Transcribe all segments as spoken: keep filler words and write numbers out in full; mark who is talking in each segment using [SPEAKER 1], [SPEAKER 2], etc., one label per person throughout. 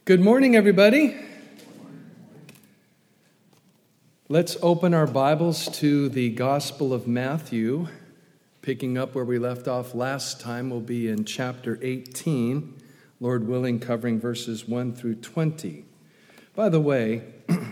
[SPEAKER 1] Good morning, everybody. Let's open our Bibles to the Gospel of Matthew. Picking up where we left off last time, we'll be in chapter eighteen, Lord willing, covering verses one through twenty. By the way,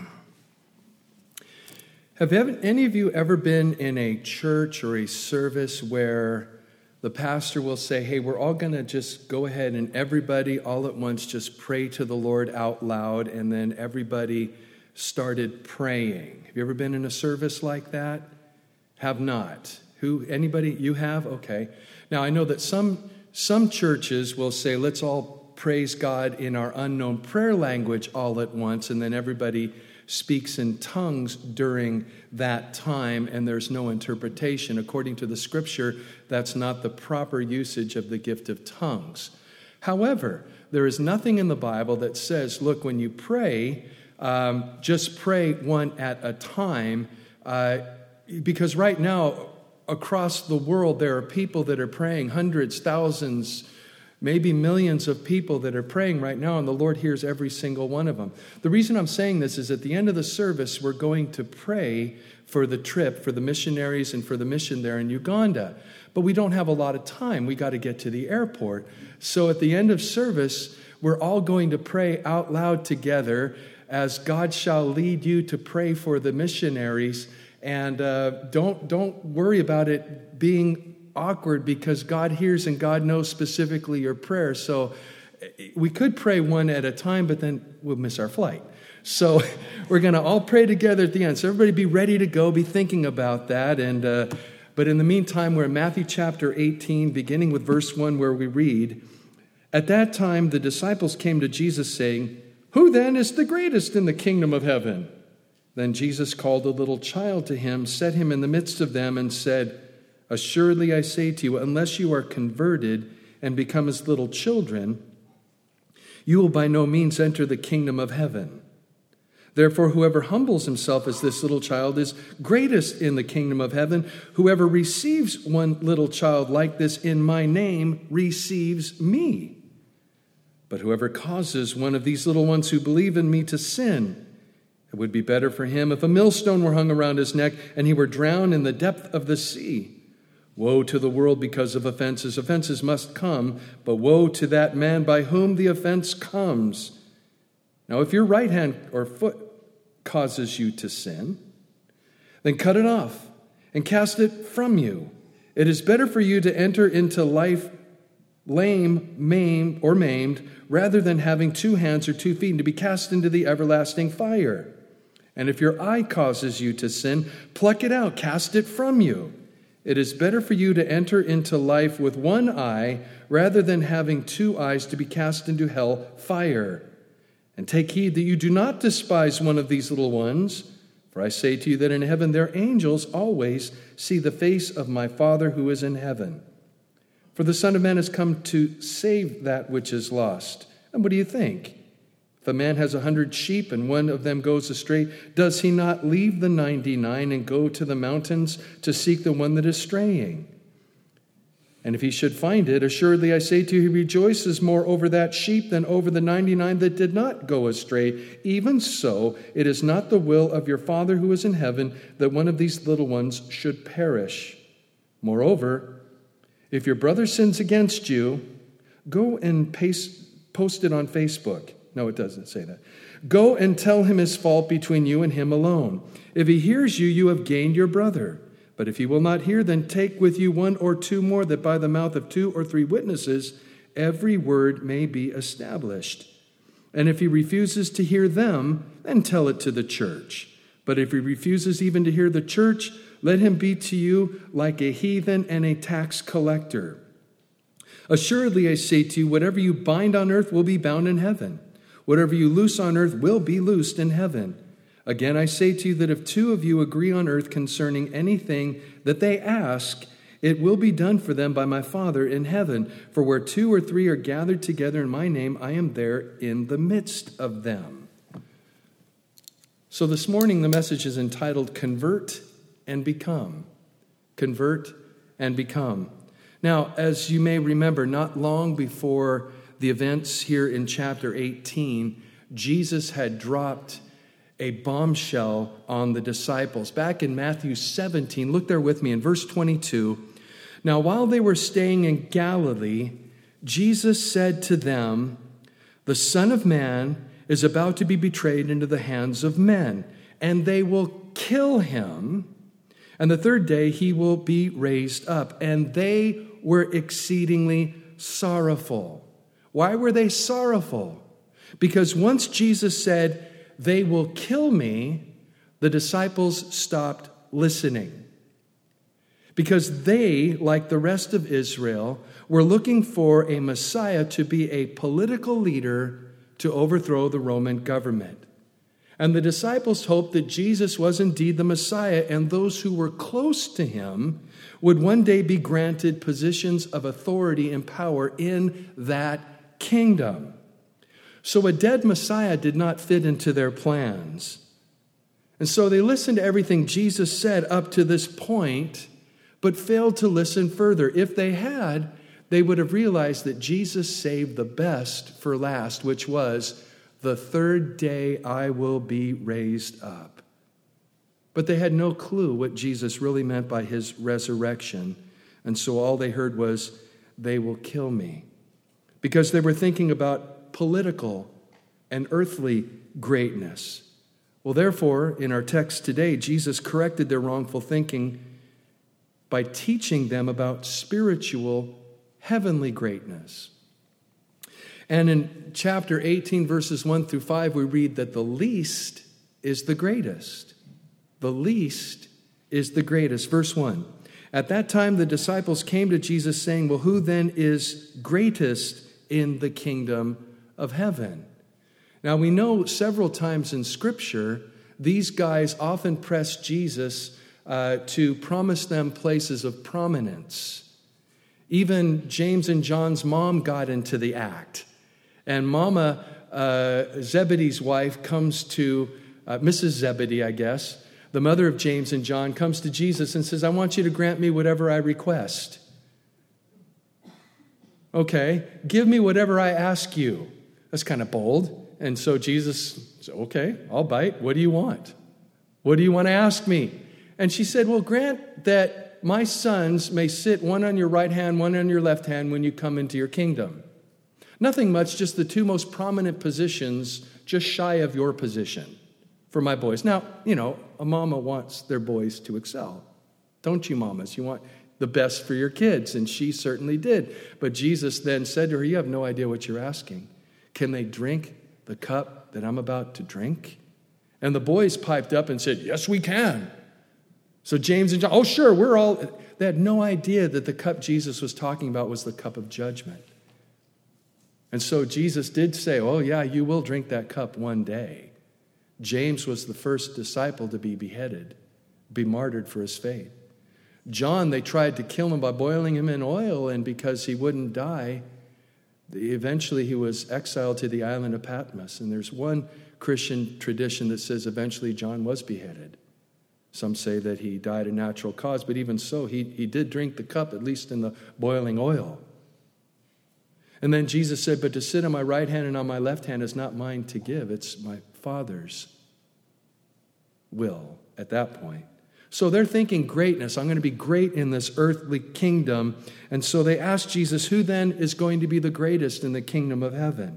[SPEAKER 1] have any of you ever been in a church or a service where the pastor will say, hey, we're all going to just go ahead and everybody all at once just pray to the Lord out loud, and then everybody started praying? Have you ever been in a service like that? Have not. Who? Anybody? You have? Okay. Now, I know that some some churches will say, let's all praise God in our unknown prayer language all at once, and then everybody speaks in tongues during that time, and there's no interpretation. According to the scripture, that's not the proper usage of the gift of tongues. However, there is nothing in the Bible that says, look, when you pray, um, just pray one at a time, uh, because right now, across the world, there are people that are praying, hundreds, thousands, maybe millions of people that are praying right now, and the Lord hears every single one of them. The reason I'm saying this is at the end of the service, we're going to pray for the trip, for the missionaries and for the mission there in Uganda. But we don't have a lot of time. We got to get to the airport. So at the end of service, we're all going to pray out loud together as God shall lead you to pray for the missionaries. And uh, don't don't worry about it being awkward, because God hears and God knows specifically your prayer. So we could pray one at a time, but then we'll miss our flight. So we're going to all pray together at the end. So everybody be ready to go, be thinking about that. And uh, but in the meantime, we're in Matthew chapter eighteen, beginning with verse one, where we read, "At that time the disciples came to Jesus saying, 'Who then is the greatest in the kingdom of heaven?' Then Jesus called a little child to him, set him in the midst of them, and said, 'Assuredly I say to you, unless you are converted and become as little children, you will by no means enter the kingdom of heaven. Therefore, whoever humbles himself as this little child is greatest in the kingdom of heaven. Whoever receives one little child like this in my name receives me. But whoever causes one of these little ones who believe in me to sin, it would be better for him if a millstone were hung around his neck and he were drowned in the depth of the sea. Woe to the world because of offenses. Offenses must come, but woe to that man by whom the offense comes. Now, if your right hand or foot causes you to sin, then cut it off and cast it from you. It is better for you to enter into life lame, maimed, or maimed, rather than having two hands or two feet and to be cast into the everlasting fire. And if your eye causes you to sin, pluck it out, cast it from you. It is better for you to enter into life with one eye rather than having two eyes to be cast into hell fire. And take heed that you do not despise one of these little ones, for I say to you that in heaven their angels always see the face of my Father who is in heaven. For the Son of Man has come to save that which is lost. And what do you think? If a man has a hundred sheep and one of them goes astray, does he not leave the ninety-nine and go to the mountains to seek the one that is straying? And if he should find it, assuredly I say to you, he rejoices more over that sheep than over the ninety-nine that did not go astray. Even so, it is not the will of your Father who is in heaven that one of these little ones should perish. Moreover, if your brother sins against you, go and paste, post it on Facebook. No, it doesn't say that. Go and tell him his fault between you and him alone. If he hears you, you have gained your brother. But if he will not hear, then take with you one or two more, that by the mouth of two or three witnesses every word may be established. And if he refuses to hear them, then tell it to the church. But if he refuses even to hear the church, let him be to you like a heathen and a tax collector. Assuredly, I say to you, whatever you bind on earth will be bound in heaven. Whatever you loose on earth will be loosed in heaven. Again, I say to you that if two of you agree on earth concerning anything that they ask, it will be done for them by my Father in heaven. For where two or three are gathered together in my name, I am there in the midst of them. So this morning, the message is entitled, Convert and Become. Convert and Become. Now, as you may remember, not long before the events here in chapter eighteen, Jesus had dropped a bombshell on the disciples. Back in Matthew seventeen, look there with me in verse twenty-two. Now, while they were staying in Galilee, Jesus said to them, "The Son of Man is about to be betrayed into the hands of men, and they will kill him, and the third day he will be raised up." And they were exceedingly sorrowful. Why were they sorrowful? Because once Jesus said, "They will kill me," the disciples stopped listening. Because they, like the rest of Israel, were looking for a Messiah to be a political leader to overthrow the Roman government. And the disciples hoped that Jesus was indeed the Messiah, and those who were close to him would one day be granted positions of authority and power in that kingdom. So a dead Messiah did not fit into their plans. And so they listened to everything Jesus said up to this point, but failed to listen further. If they had, they would have realized that Jesus saved the best for last, which was, "The third day I will be raised up." But they had no clue what Jesus really meant by his resurrection. And so all they heard was, "They will kill me." Because they were thinking about political and earthly greatness. Well, therefore, in our text today, Jesus corrected their wrongful thinking by teaching them about spiritual, heavenly greatness. And in chapter eighteen, verses one through five, we read that the least is the greatest. The least is the greatest. Verse one, "At that time the disciples came to Jesus saying, 'Well, who then is greatest in the kingdom of heaven?'" Now, we know several times in Scripture, these guys often press Jesus uh, to promise them places of prominence. Even James and John's mom got into the act. And Mama, uh, Zebedee's wife, comes to, uh, Missus Zebedee, I guess, the mother of James and John, comes to Jesus and says, "I want you to grant me whatever I request." "Okay, give me whatever I ask you." That's kind of bold. And so Jesus said, "Okay, I'll bite. What do you want? What do you want to ask me?" And she said, "Well, grant that my sons may sit one on your right hand, one on your left hand when you come into your kingdom." Nothing much, just the two most prominent positions, just shy of your position for my boys. Now, you know, a mama wants their boys to excel. Don't you, mamas? You want the best for your kids, and she certainly did. But Jesus then said to her, "You have no idea what you're asking. Can they drink the cup that I'm about to drink?" And the boys piped up and said, "Yes, we can." So James and John, "Oh, sure, we're all..." They had no idea that the cup Jesus was talking about was the cup of judgment. And so Jesus did say, "Oh, yeah, you will drink that cup one day." James was the first disciple to be beheaded, be martyred for his faith. John, they tried to kill him by boiling him in oil, and because he wouldn't die, eventually he was exiled to the island of Patmos. And there's one Christian tradition that says eventually John was beheaded. Some say that he died a natural cause, but even so, he, he did drink the cup, at least in the boiling oil. And then Jesus said, "But to sit on my right hand and on my left hand is not mine to give. It's my Father's will," at that point. So they're thinking greatness. I'm going to be great in this earthly kingdom. And so they asked Jesus, who then is going to be the greatest in the kingdom of heaven?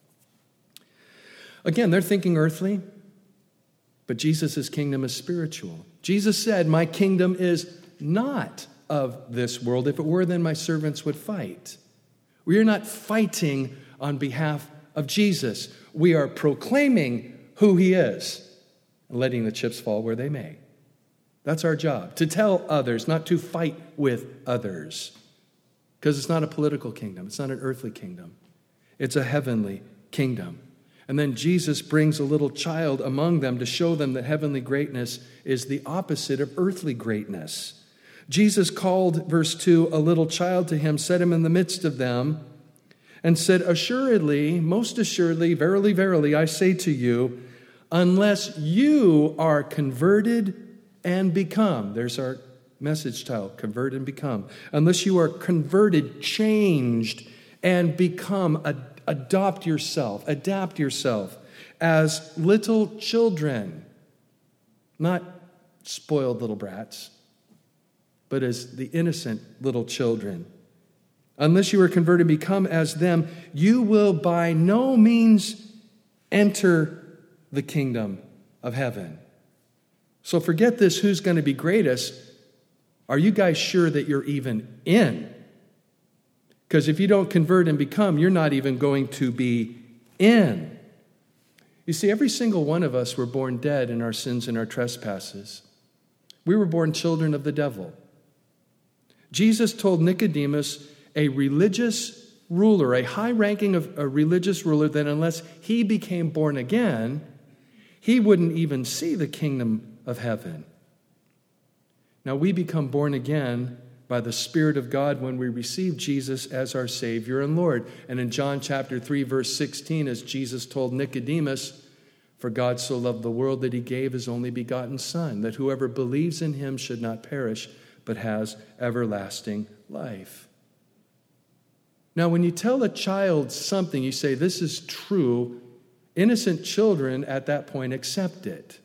[SPEAKER 1] Again, they're thinking earthly, but Jesus' kingdom is spiritual. Jesus said, "My kingdom is not of this world. If it were, then my servants would fight." We are not fighting on behalf of Jesus. We are proclaiming who he is and letting the chips fall where they may. That's our job, to tell others, not to fight with others. Because it's not a political kingdom. It's not an earthly kingdom. It's a heavenly kingdom. And then Jesus brings a little child among them to show them that heavenly greatness is the opposite of earthly greatness. Jesus called, verse two, a little child to him, set him in the midst of them, and said, "Assuredly, most assuredly, verily, verily, I say to you, unless you are converted and become," there's our message title, convert and become. "Unless you are converted, changed, and become, ad- adopt yourself, adapt yourself, as little children, not spoiled little brats, but as the innocent little children. Unless you are converted and become as them, you will by no means enter the kingdom of heaven. So forget this, who's going to be greatest. Are you guys sure that you're even in? Because if you don't convert and become, you're not even going to be in. You see, every single one of us were born dead in our sins and our trespasses. We were born children of the devil. Jesus told Nicodemus, a religious ruler, a high ranking of a religious ruler, that unless he became born again, he wouldn't even see the kingdom of heaven. Now, we become born again by the Spirit of God when we receive Jesus as our Savior and Lord. And in John chapter three, verse sixteen, as Jesus told Nicodemus, for God so loved the world that he gave his only begotten Son, that whoever believes in him should not perish, but has everlasting life. Now, when you tell a child something, you say, this is true, innocent children at that point accept it.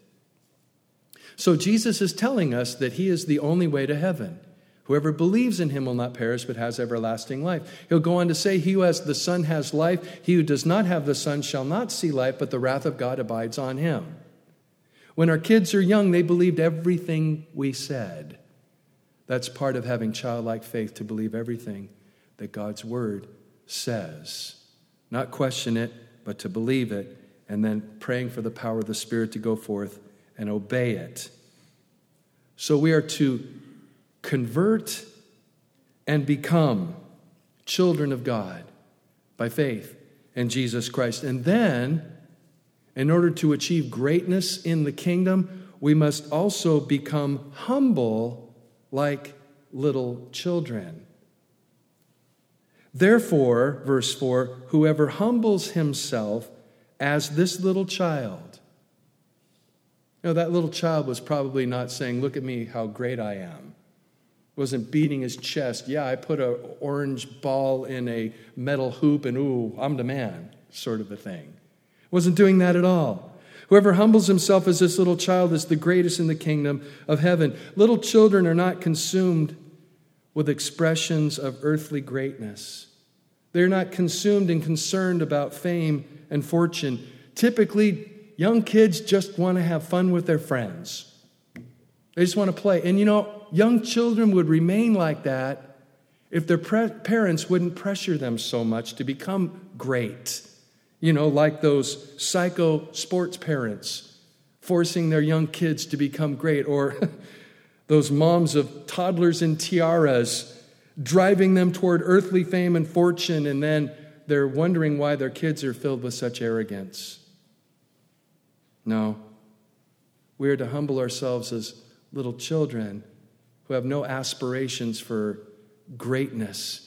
[SPEAKER 1] So Jesus is telling us that he is the only way to heaven. Whoever believes in him will not perish, but has everlasting life. He'll go on to say, he who has the Son has life. He who does not have the Son shall not see life, but the wrath of God abides on him. When our kids are young, they believed everything we said. That's part of having childlike faith, to believe everything that God's word says. Not question it, but to believe it, and then praying for the power of the Spirit to go forth and obey it. So we are to convert and become children of God by faith in Jesus Christ. And then, in order to achieve greatness in the kingdom, we must also become humble like little children. Therefore, verse four, whoever humbles himself as this little child. You know, that little child was probably not saying, look at me, how great I am. Wasn't beating his chest. Yeah, I put an orange ball in a metal hoop and ooh, I'm the man, sort of a thing. Wasn't doing that at all. Whoever humbles himself as this little child is the greatest in the kingdom of heaven. Little children are not consumed with expressions of earthly greatness. They're not consumed and concerned about fame and fortune. Typically, young kids just want to have fun with their friends. They just want to play. And you know, young children would remain like that if their pre- parents wouldn't pressure them so much to become great. You know, like those psycho sports parents forcing their young kids to become great, or those moms of toddlers in tiaras driving them toward earthly fame and fortune, and then they're wondering why their kids are filled with such arrogance. No, we are to humble ourselves as little children who have no aspirations for greatness.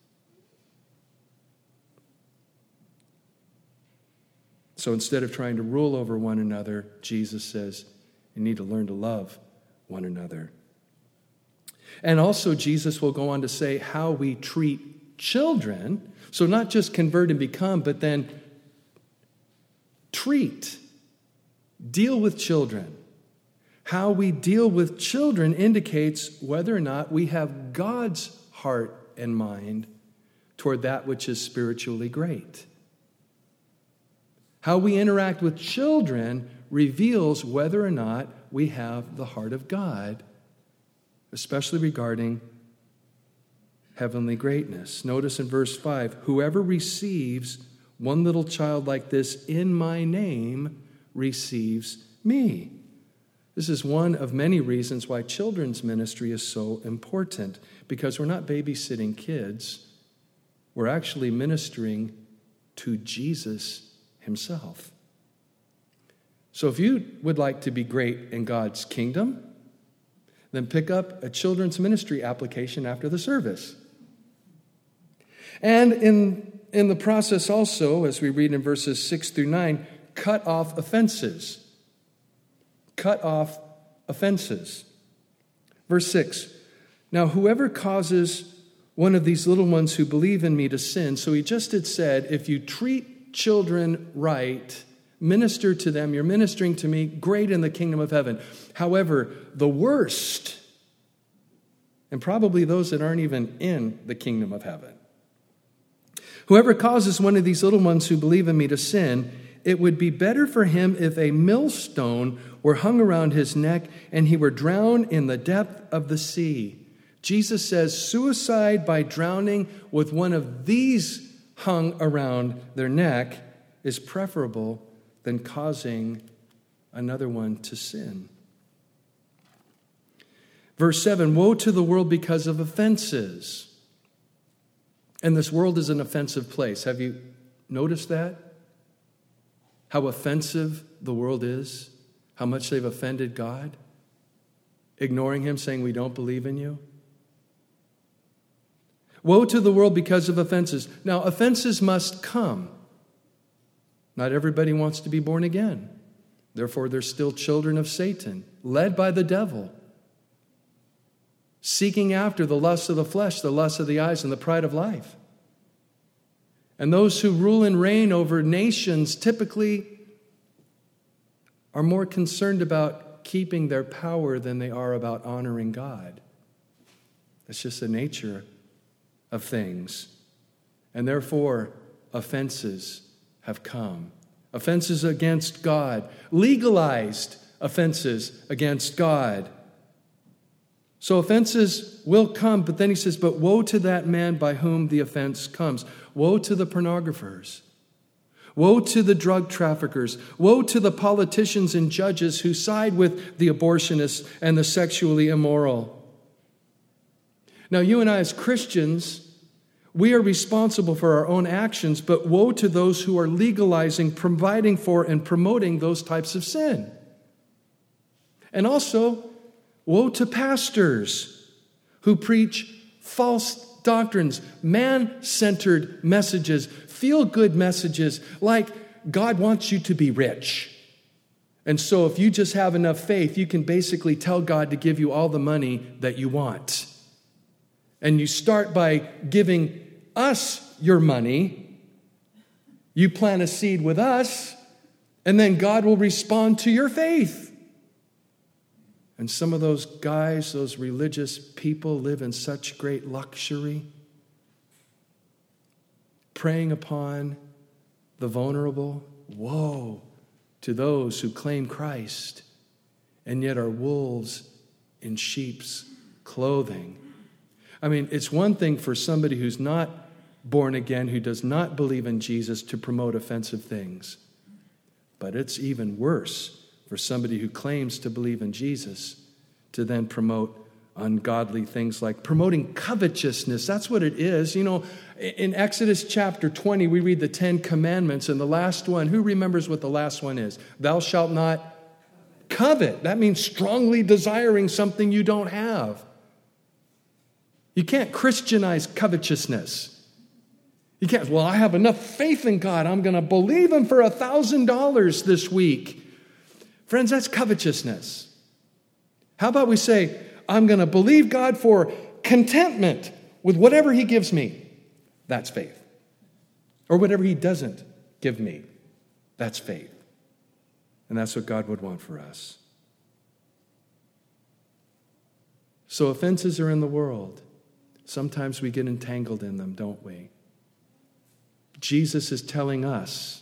[SPEAKER 1] So instead of trying to rule over one another, Jesus says, you need to learn to love one another. And also Jesus will go on to say how we treat children. So not just convert and become, but then treat, deal with children. How we deal with children indicates whether or not we have God's heart and mind toward that which is spiritually great. How we interact with children reveals whether or not we have the heart of God, especially regarding heavenly greatness. Notice in verse five, whoever receives one little child like this in my name receives me. This is one of many reasons why children's ministry is so important, because we're not babysitting kids. We're actually ministering to Jesus himself. So if you would like to be great in God's kingdom, then pick up a children's ministry application after the service. And in, in the process also, as we read in verses six through nine, cut off offenses. Cut off offenses. Verse six, now whoever causes one of these little ones who believe in me to sin, so he just had said, if you treat children right, minister to them, you're ministering to me, great in the kingdom of heaven. However, the worst, and probably those that aren't even in the kingdom of heaven, whoever causes one of these little ones who believe in me to sin, it would be better for him if a millstone were hung around his neck and he were drowned in the depth of the sea. Jesus says suicide by drowning with one of these hung around their neck is preferable than causing another one to sin. Verse seven, woe to the world because of offenses. And this world is an offensive place. Have you noticed that? How offensive the world is? How much they've offended God? Ignoring him, saying we don't believe in you? Woe to the world because of offenses. Now, offenses must come. Not everybody wants to be born again. Therefore, they're still children of Satan, led by the devil, seeking after the lust of the flesh, the lust of the eyes, and the pride of life. And those who rule and reign over nations typically are more concerned about keeping their power than they are about honoring God. That's just the nature of things. And therefore, offenses have come. Offenses against God. Legalized offenses against God. So offenses will come, but then he says, but woe to that man by whom the offense comes. Woe to the pornographers. Woe to the drug traffickers. Woe to the politicians and judges who side with the abortionists and the sexually immoral. Now, you and I as Christians, we are responsible for our own actions, but woe to those who are legalizing, providing for, and promoting those types of sin. And also, woe to pastors who preach false doctrines, man-centered messages, feel-good messages, like God wants you to be rich. And so if you just have enough faith, you can basically tell God to give you all the money that you want. And you start by giving us your money. You plant a seed with us, and then God will respond to your faith. And some of those guys, those religious people, live in such great luxury, preying upon the vulnerable. Woe to those who claim Christ and yet are wolves in sheep's clothing. I mean, it's one thing for somebody who's not born again, who does not believe in Jesus, to promote offensive things. But it's even worse for somebody who claims to believe in Jesus to then promote ungodly things like promoting covetousness. That's what it is. You know, in Exodus chapter twenty, we read the Ten Commandments, and the last one, who remembers what the last one is? Thou shalt not covet. That means strongly desiring something you don't have. You can't Christianize covetousness. You can't, well, I have enough faith in God. I'm going to believe him for a thousand dollars this week. Friends, that's covetousness. How about we say, I'm going to believe God for contentment with whatever he gives me. That's faith. Or whatever he doesn't give me. That's faith. And that's what God would want for us. So offenses are in the world. Sometimes we get entangled in them, don't we? Jesus is telling us,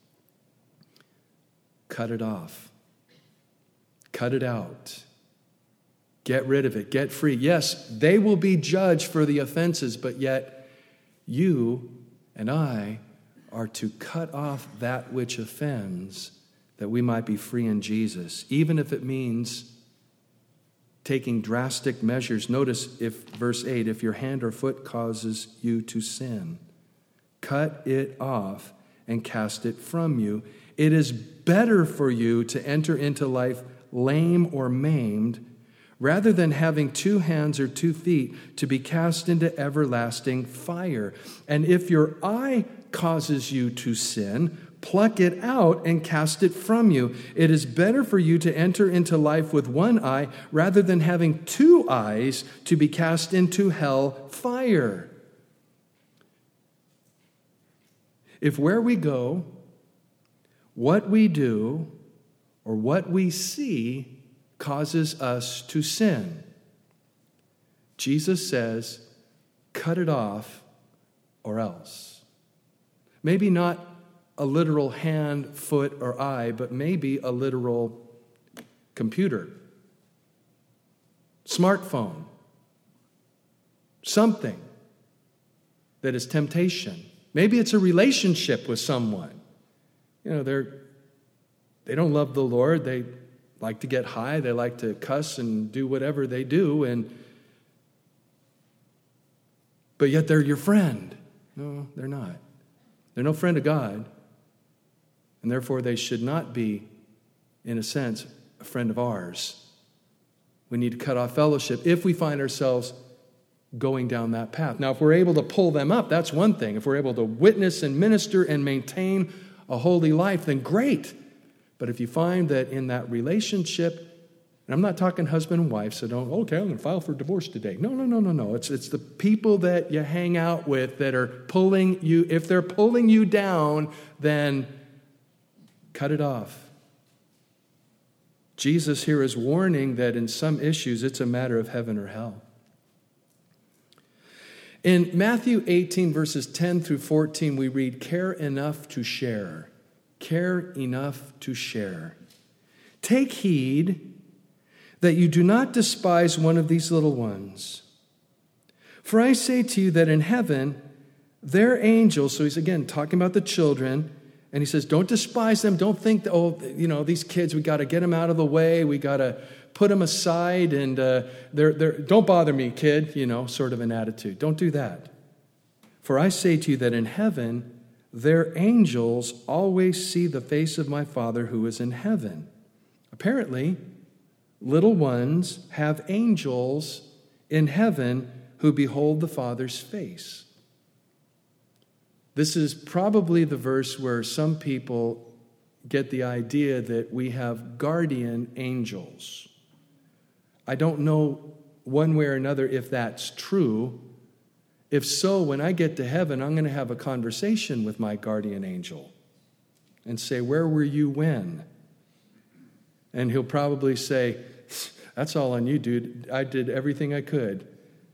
[SPEAKER 1] cut it off. Cut it out. Get rid of it. Get free. Yes, they will be judged for the offenses, but yet you and I are to cut off that which offends, that we might be free in Jesus, even if it means taking drastic measures. Notice if verse eight, if your hand or foot causes you to sin, cut it off and cast it from you. It is better for you to enter into life lame or maimed, rather than having two hands or two feet to be cast into everlasting fire. And if your eye causes you to sin, pluck it out and cast it from you. It is better for you to enter into life with one eye rather than having two eyes to be cast into hell fire. If where we go, what we do or what we see causes us to sin. Jesus says, cut it off or else. Maybe not a literal hand, foot, or eye, but maybe a literal computer, smartphone, something that is temptation. Maybe it's a relationship with someone. You know, they're they don't love the Lord. They like to get high. They like to cuss and do whatever they do, and but yet they're your friend. No, they're not. They're no friend of God, and therefore they should not be, in a sense, a friend of ours. We need to cut off fellowship if we find ourselves going down that path. Now, if we're able to pull them up, that's one thing. If we're able to witness and minister and maintain a holy life, then great. But if you find that in that relationship, and I'm not talking husband and wife, so don't, okay, I'm going to file for divorce today. No, no, no, no, no. It's, it's the people that you hang out with that are pulling you. If they're pulling you down, then cut it off. Jesus here is warning that in some issues, it's a matter of heaven or hell. In Matthew eighteen, verses ten through fourteen, we read, care enough to share. Care enough to share. Take heed that you do not despise one of these little ones. For I say to you that in heaven, their angels, so he's again talking about the children, and he says, don't despise them. Don't think, that, oh, you know, these kids, we got to get them out of the way. We got to put them aside, and uh, they're, they're, don't bother me, kid, you know, sort of an attitude. Don't do that. For I say to you that in heaven, their angels always see the face of my Father who is in heaven. Apparently, little ones have angels in heaven who behold the Father's face. This is probably the verse where some people get the idea that we have guardian angels. I don't know one way or another if that's true. If so, when I get to heaven, I'm going to have a conversation with my guardian angel and say, where were you when? And he'll probably say, that's all on you, dude. I did everything I could.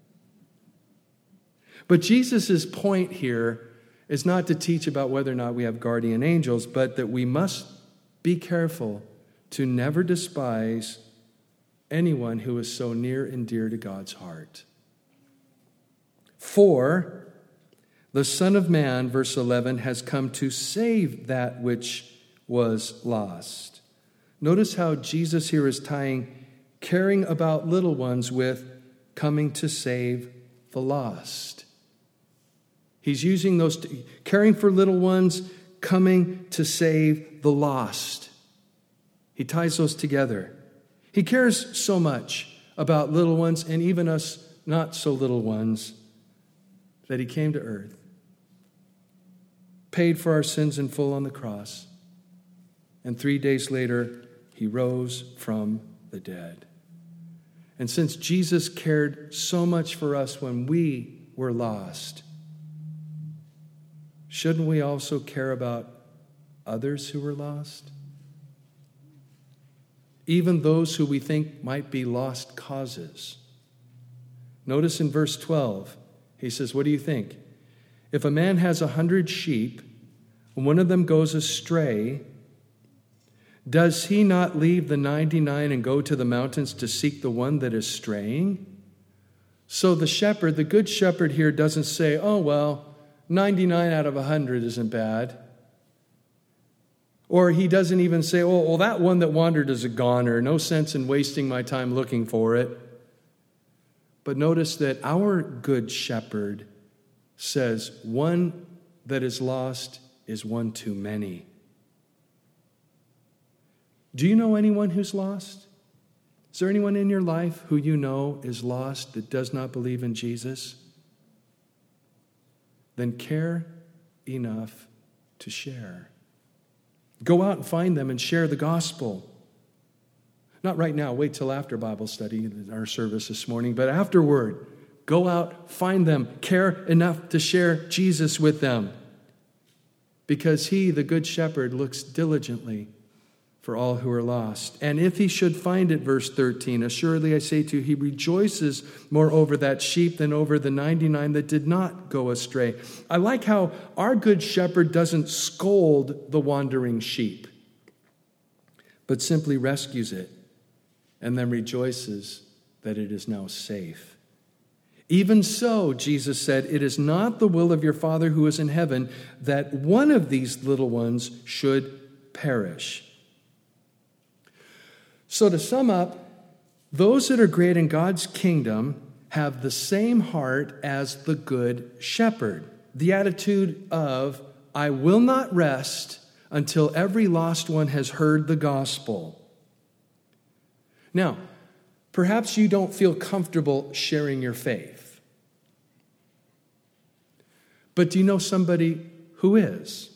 [SPEAKER 1] But Jesus' point here is not to teach about whether or not we have guardian angels, but that we must be careful to never despise anyone who is so near and dear to God's heart. For the Son of Man, verse eleven, has come to save that which was lost. Notice how Jesus here is tying caring about little ones with coming to save the lost. He's using those, t- caring for little ones, coming to save the lost. He ties those together. He cares so much about little ones and even us not so little ones that he came to earth, paid for our sins in full on the cross, and three days later, he rose from the dead. And since Jesus cared so much for us when we were lost, shouldn't we also care about others who were lost? Even those who we think might be lost causes. Notice in verse twelve, he says, what do you think? If a man has a hundred sheep, and one of them goes astray, does he not leave the ninety-nine and go to the mountains to seek the one that is straying? So the shepherd, the good shepherd here doesn't say, oh, well, ninety-nine out of one hundred isn't bad. Or he doesn't even say, oh, well, that one that wandered is a goner. No sense in wasting my time looking for it. But notice that our good shepherd says one that is lost is one too many. Do you know anyone who's lost? Is there anyone in your life who you know is lost that does not believe in Jesus? Then care enough to share. Go out and find them and share the gospel. Not right now, wait till after Bible study, our service this morning, but afterward, go out, find them, care enough to share Jesus with them. because he, the good shepherd, looks diligently for all who are lost. And if he should find it, verse thirteen, assuredly I say to you, he rejoices more over that sheep than over the ninety-nine that did not go astray. I like how our good shepherd doesn't scold the wandering sheep, but simply rescues it and then rejoices that it is now safe. Even so, Jesus said, it is not the will of your Father who is in heaven that one of these little ones should perish. So to sum up, those that are great in God's kingdom have the same heart as the good shepherd. The attitude of, I will not rest until every lost one has heard the gospel. Now, perhaps you don't feel comfortable sharing your faith. But do you know somebody who is?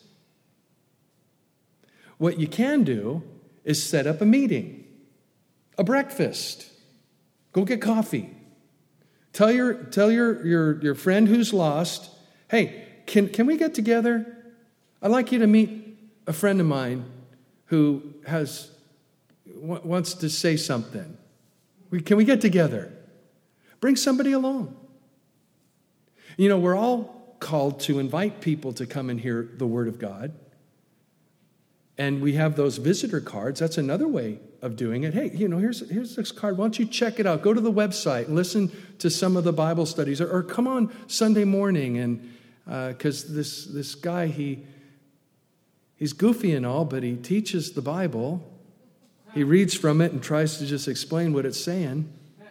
[SPEAKER 1] What you can do is set up a meeting. A breakfast. Go get coffee. Tell your tell your, your, your friend who's lost, hey, can, can we get together? I'd like you to meet a friend of mine who has w- wants to say something. We, can we get together? Bring somebody along. You know, we're all called to invite people to come and hear the Word of God. And we have those visitor cards. That's another way of doing it. Hey, you know, here's, here's this card. Why don't you check it out? Go to the website and listen to some of the Bible studies. Or, or come on Sunday morning. And because uh, this, this guy, he he's goofy and all, but he teaches the Bible. He reads from it and tries to just explain what it's saying.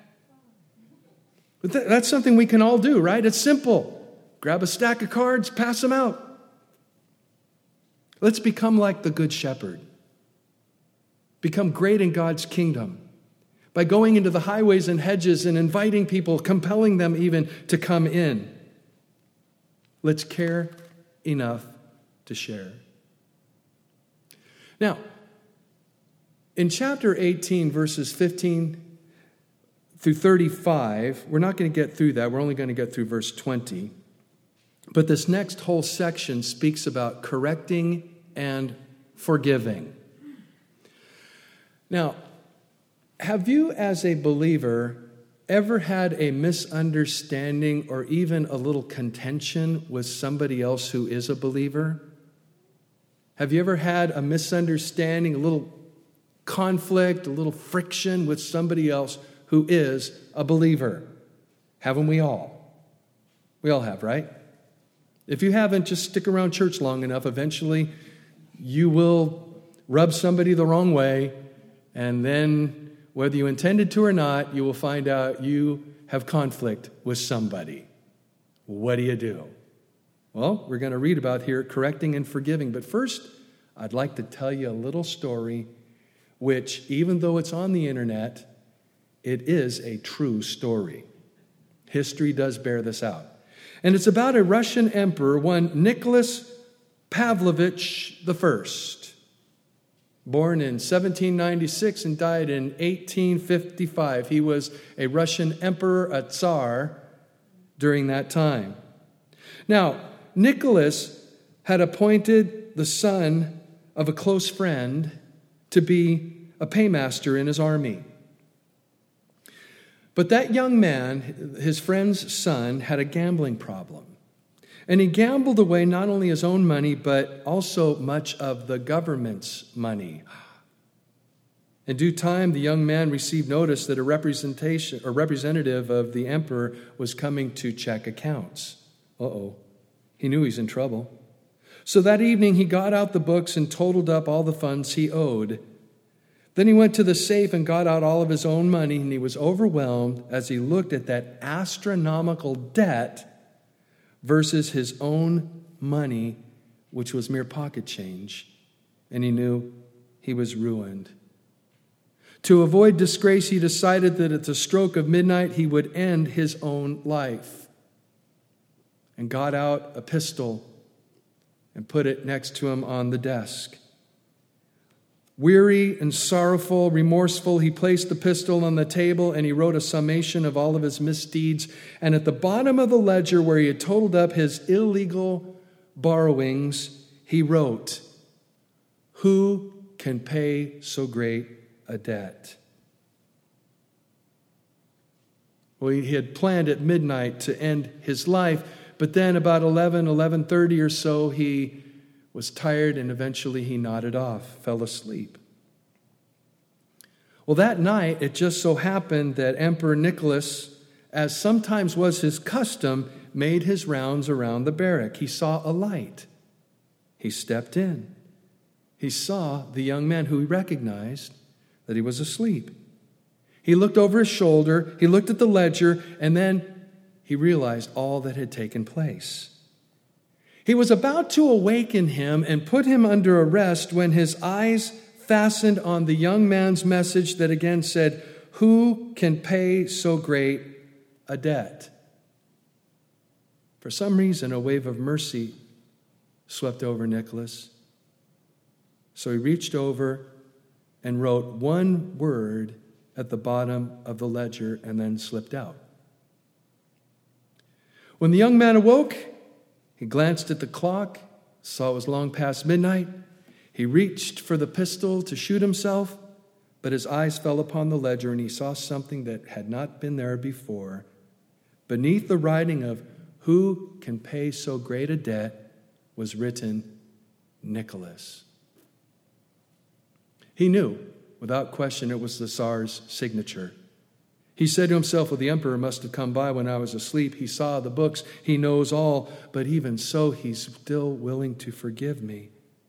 [SPEAKER 1] But th- that's something we can all do, right? It's simple. Grab a stack of cards, pass them out. Let's become like the Good Shepherd. Become great in God's kingdom by going into the highways and hedges and inviting people, compelling them even to come in. Let's care enough to share. Now, in chapter eighteen, verses fifteen through thirty-five, we're not going to get through that. We're only going to get through verse twenty. But this next whole section speaks about correcting and forgiving. Now, have you as a believer ever had a misunderstanding or even a little contention with somebody else who is a believer? Have you ever had a misunderstanding, a little conflict, a little friction with somebody else who is a believer? Haven't we all? We all have, right? If you haven't, just stick around church long enough. Eventually, you will rub somebody the wrong way, and then, whether you intended to or not, you will find out you have conflict with somebody. What do you do? Well, we're going to read about here correcting and forgiving. But first, I'd like to tell you a little story, which, even though it's on the internet, it is a true story. History does bear this out. And it's about a Russian emperor, one Nicholas Pavlovich the First, born in seventeen ninety-six and died in eighteen fifty-five. He was a Russian emperor, a Tsar, during that time. Now, Nicholas had appointed the son of a close friend to be a paymaster in his army. But that young man, his friend's son, had a gambling problem. And he gambled away not only his own money, but also much of the government's money. In due time, the young man received notice that a representation or representative of the emperor was coming to check accounts. Uh-oh. He knew he was in trouble. So that evening, he got out the books and totaled up all the funds he owed. Then he went to the safe and got out all of his own money, and he was overwhelmed as he looked at that astronomical debt versus his own money, which was mere pocket change, and he knew he was ruined. To avoid disgrace, he decided that at the stroke of midnight he would end his own life, and got out a pistol and put it next to him on the desk. Weary and sorrowful, remorseful, he placed the pistol on the table and he wrote a summation of all of his misdeeds. And at the bottom of the ledger where he had totaled up his illegal borrowings, he wrote, "Who can pay so great a debt?" Well, he had planned at midnight to end his life, but then about eleven, eleven thirty or so, he was tired and eventually he nodded off, fell asleep. Well, that night, it just so happened that Emperor Nicholas, as sometimes was his custom, made his rounds around the barrack. He saw a light. He stepped in. He saw the young man who he recognized that he was asleep. He looked over his shoulder, he looked at the ledger, and then he realized all that had taken place. He was about to awaken him and put him under arrest when his eyes fastened on the young man's message that again said, "Who can pay so great a debt?" For some reason, a wave of mercy swept over Nicholas. So he reached over and wrote one word at the bottom of the ledger and then slipped out. When the young man awoke, he glanced at the clock, saw it was long past midnight. He reached for the pistol to shoot himself, but his eyes fell upon the ledger and he saw something that had not been there before. Beneath the writing of "Who can pay so great a debt" was written, Nicholas. He knew, without question, it was the Tsar's signature. He said to himself, well, the emperor must have come by when I was asleep. He saw the books. He knows all. But even so, he's still willing to forgive me.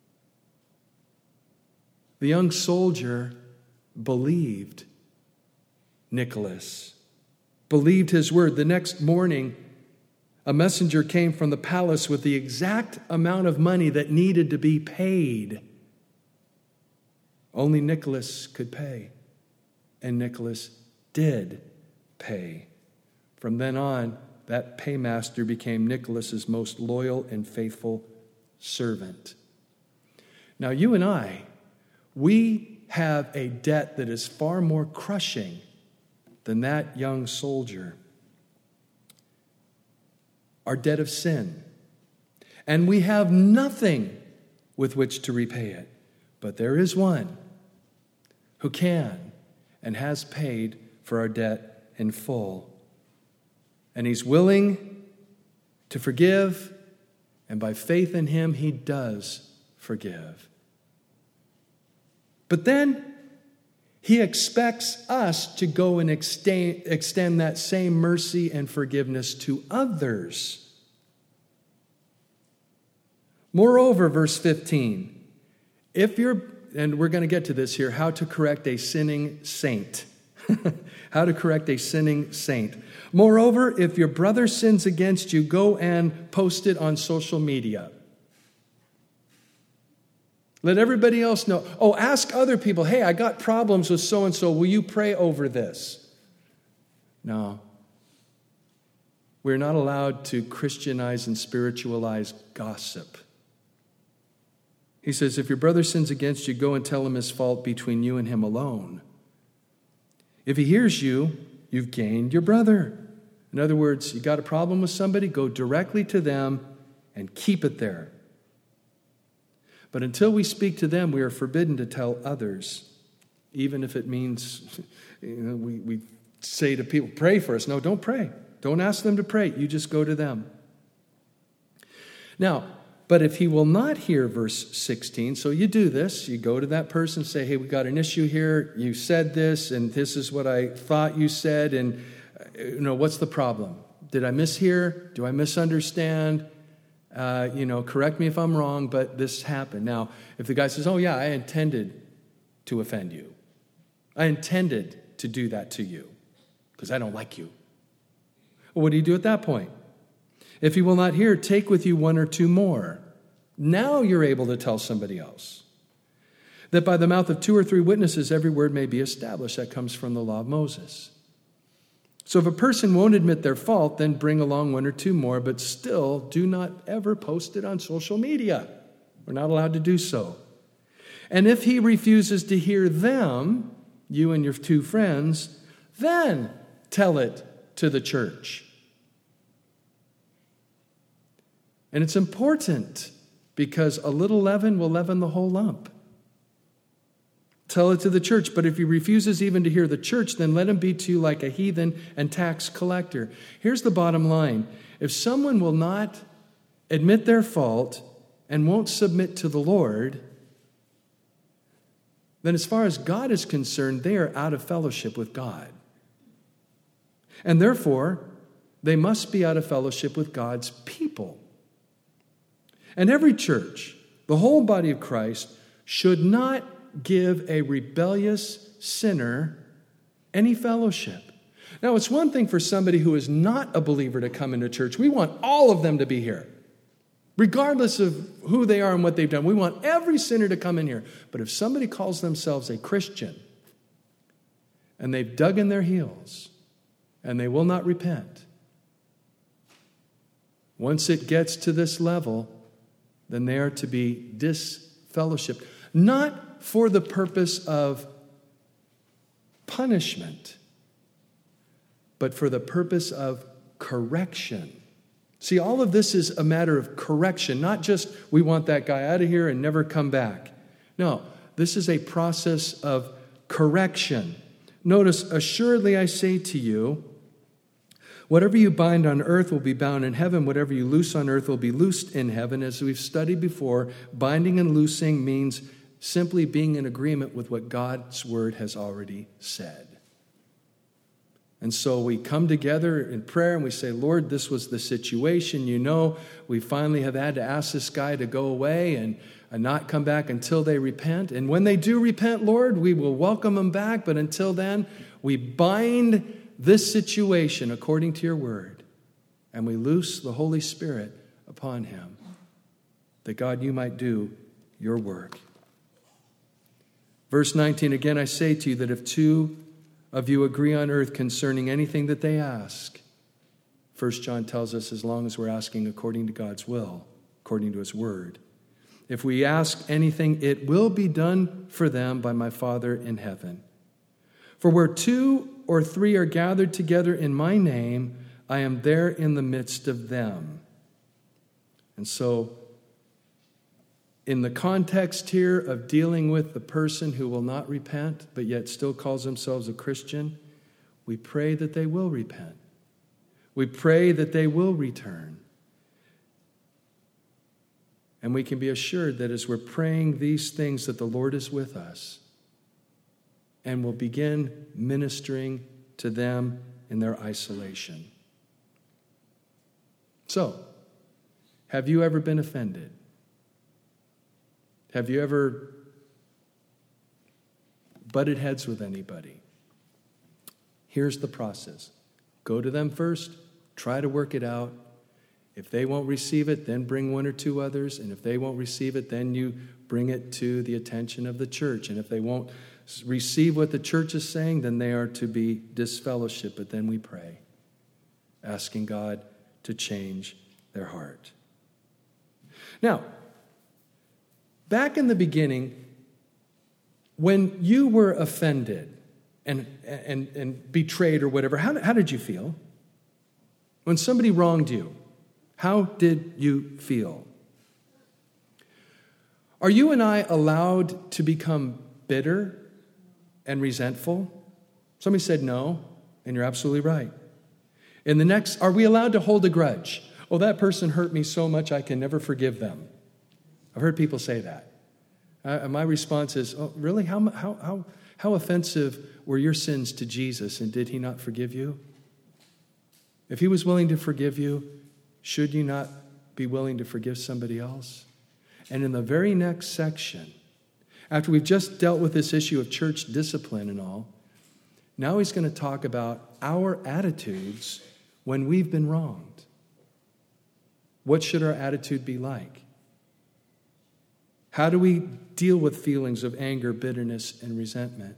[SPEAKER 1] The young soldier believed Nicholas, believed his word. The next morning, a messenger came from the palace with the exact amount of money that needed to be paid. Only Nicholas could pay, and Nicholas did pay. From then on, that paymaster became Nicholas's most loyal and faithful servant. Now, you and I, we have a debt that is far more crushing than that young soldier. Our debt of sin. And we have nothing with which to repay it. But there is one who can and has paid for our debt in full. And he's willing to forgive, and by faith in him, he does forgive. But then he expects us to go and extend, extend that same mercy and forgiveness to others. Moreover, verse fifteen, if you're, and we're going to get to this here, how to correct a sinning saint. How to correct a sinning saint. Moreover, if your brother sins against you, go and post it on social media. Let everybody else know. Oh, ask other people, hey, I got problems with so-and-so. Will you pray over this? No. We're not allowed to Christianize and spiritualize gossip. He says, if your brother sins against you, go and tell him his fault between you and him alone. If he hears you, you've gained your brother. In other words, you got a problem with somebody, go directly to them and keep it there. But until we speak to them, we are forbidden to tell others, even if it means, you know, we, we say to people, pray for us. No, don't pray. Don't ask them to pray. You just go to them. Now, but if he will not hear verse sixteen, so you do this, you go to that person, say, hey, we got an issue here. You said this, and this is what I thought you said, and you know, what's the problem? Did I mishear? Do I misunderstand? Uh, you know, correct me if I'm wrong, but this happened. Now, if the guy says, oh yeah, I intended to offend you. I intended to do that to you because I don't like you. Well, what do you do at that point? If he will not hear, take with you one or two more. Now you're able to tell somebody else. That by the mouth of two or three witnesses, every word may be established. That comes from the law of Moses. So if a person won't admit their fault, then bring along one or two more, but still do not ever post it on social media. We're not allowed to do so. And if he refuses to hear them, you and your two friends, then tell it to the church. And it's important because a little leaven will leaven the whole lump. Tell it to the church, but if he refuses even to hear the church, then let him be to you like a heathen and tax collector. Here's the bottom line. If someone will not admit their fault and won't submit to the Lord, then as far as God is concerned, they are out of fellowship with God. And therefore, they must be out of fellowship with God's people. And every church, the whole body of Christ, should not give a rebellious sinner any fellowship. Now, it's one thing for somebody who is not a believer to come into church. We want all of them to be here, regardless of who they are and what they've done. We want every sinner to come in here. But if somebody calls themselves a Christian and they've dug in their heels and they will not repent, once it gets to this level, then they are to be disfellowshipped. Not for the purpose of punishment, but for the purpose of correction. See, all of this is a matter of correction, not just we want that guy out of here and never come back. No, this is a process of correction. Notice, assuredly I say to you, whatever you bind on earth will be bound in heaven. Whatever you loose on earth will be loosed in heaven. As we've studied before, binding and loosing means simply being in agreement with what God's word has already said. And so we come together in prayer and we say, Lord, this was the situation. You know, we finally have had to ask this guy to go away and, and not come back until they repent. And when they do repent, Lord, we will welcome them back. But until then, we bind this situation according to your word, and we loose the Holy Spirit upon him, that God, you might do your work. Verse nineteen, again, I say to you that if two of you agree on earth concerning anything that they ask, First John tells us as long as we're asking according to God's will, according to his word, if we ask anything, it will be done for them by my Father in heaven. For where two or three are gathered together in my name, I am there in the midst of them. And so, in the context here of dealing with the person who will not repent, but yet still calls themselves a Christian, we pray that they will repent. We pray that they will return. And we can be assured that as we're praying these things, that the Lord is with us and will begin ministering to them in their isolation. So, have you ever been offended? Have you ever butted heads with anybody? Here's the process. Go to them first, try to work it out. If they won't receive it, then bring one or two others. And if they won't receive it, then you bring it to the attention of the church. And if they won't receive what the church is saying, then they are to be disfellowshipped. But then we pray, asking God to change their heart. Now, back in the beginning, when you were offended and, and, and betrayed or whatever, how, how did you feel? When somebody wronged you, how did you feel? Are you and I allowed to become bitter and resentful? Somebody said no, and you're absolutely right. In the next, are we allowed to hold a grudge? Oh, that person hurt me so much I can never forgive them. I've heard people say that. Uh, my response is, oh, really? How, how, how, how offensive were your sins to Jesus, and did he not forgive you? If he was willing to forgive you, should you not be willing to forgive somebody else? And in the very next section, after we've just dealt with this issue of church discipline and all, now he's going to talk about our attitudes when we've been wronged. What should our attitude be like? How do we deal with feelings of anger, bitterness, and resentment?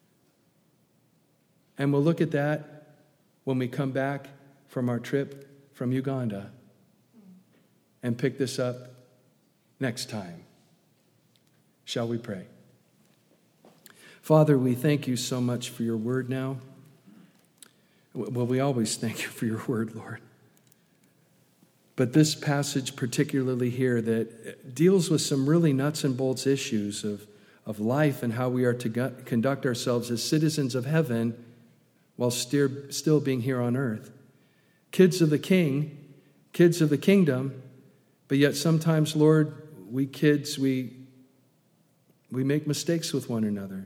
[SPEAKER 1] And we'll look at that when we come back from our trip from Uganda and pick this up next time. Shall we pray? Father, we thank you so much for your word now. Well, we always thank you for your word, Lord. But this passage particularly here that deals with some really nuts and bolts issues of, of life and how we are to go- conduct ourselves as citizens of heaven while still, still being here on earth. Kids of the King, kids of the kingdom, but yet sometimes, Lord, we kids, we, we make mistakes with one another.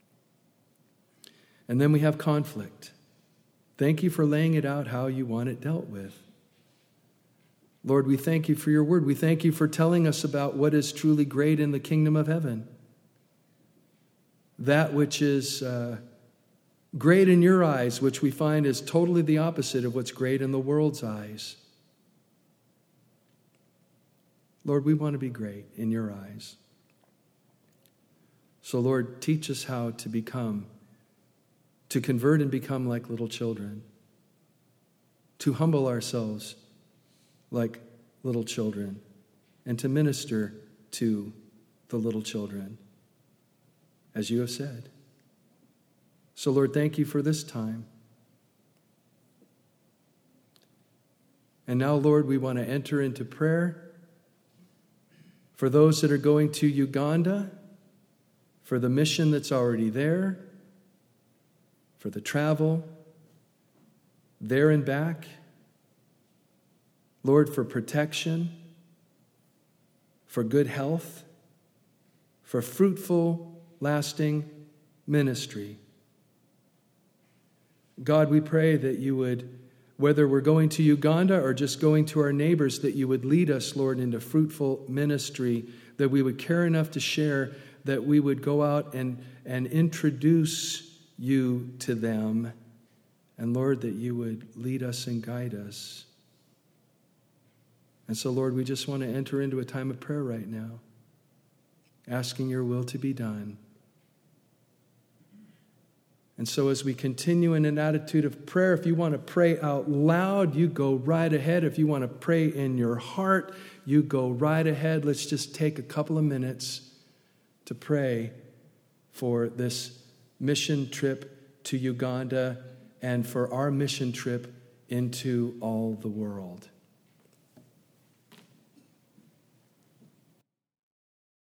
[SPEAKER 1] And then we have conflict. Thank you for laying it out how you want it dealt with. Lord, we thank you for your word. We thank you for telling us about what is truly great in the kingdom of heaven. That which is uh, great in your eyes, which we find is totally the opposite of what's great in the world's eyes. Lord, we want to be great in your eyes. So, Lord, teach us how to become, to convert and become like little children, to humble ourselves like little children, and to minister to the little children, as you have said. So, Lord, thank you for this time. And now, Lord, we want to enter into prayer for those that are going to Uganda, for the mission that's already there, for the travel there and back. Lord, for protection, for good health, for fruitful, lasting ministry. God, we pray that you would, whether we're going to Uganda or just going to our neighbors, that you would lead us, Lord, into fruitful ministry, that we would care enough to share, that we would go out and, and introduce you to them, and Lord, that you would lead us and guide us. And so, Lord, we just want to enter into a time of prayer right now, asking your will to be done. And so as we continue in an attitude of prayer, if you want to pray out loud, you go right ahead. If you want to pray in your heart, you go right ahead. Let's just take a couple of minutes to pray for this mission trip to Uganda and for our mission trip into all the world.